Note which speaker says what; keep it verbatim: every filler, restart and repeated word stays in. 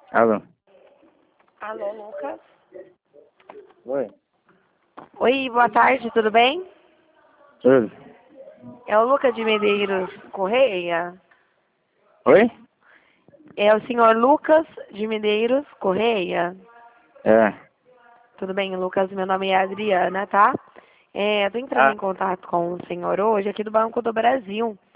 Speaker 1: Alô?
Speaker 2: Alô, Lucas?
Speaker 1: Oi?
Speaker 2: Oi, boa tarde, tudo bem?
Speaker 1: Tudo?
Speaker 2: É o Lucas de Medeiros Correia?
Speaker 1: Oi?
Speaker 2: É o senhor Lucas de Medeiros Correia?
Speaker 1: É.
Speaker 2: Tudo bem, Lucas? Meu nome é Adriana, tá? É, eu tô entrando
Speaker 1: Ah,
Speaker 2: em contato com o senhor hoje aqui do Banco do Brasil.